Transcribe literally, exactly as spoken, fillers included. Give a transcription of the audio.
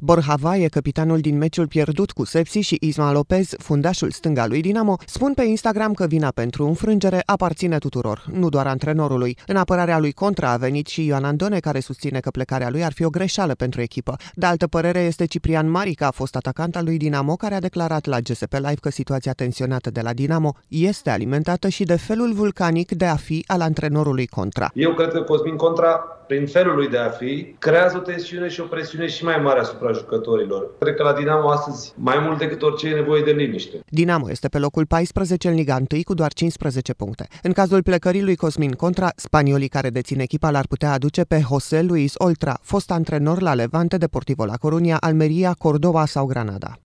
Borja Vaie, capitanul din meciul pierdut cu Sepsi, și Isma Lopez, fundașul stâng al lui Dinamo, spun pe Instagram că vina pentru înfrângere aparține tuturor, nu doar antrenorului. În apărarea lui Contra a venit și Ioan Andone, care susține că plecarea lui ar fi o greșeală pentru echipă. De altă părere este Ciprian Marica, fost atacant al lui Dinamo, care a declarat la G S P Live că situația tensionată de la Dinamo este alimentată și de felul vulcanic de a fi al antrenorului Contra. Eu cred că Cosmin Contra, prin felul lui de a fi, creează o tensiune și o presiune și mai mare asupra jucătorilor. Cred că la Dinamo astăzi, mai mult decât orice, e nevoie de liniște. Dinamo este pe locul paisprezece în Liga unu cu doar cincisprezece puncte. În cazul plecării lui Cosmin Contra, spaniolii care dețin echipa l-ar putea aduce pe José Luis Oltra, fost antrenor la Levante, Deportivo La Coruña, Almeria, Córdoba sau Granada.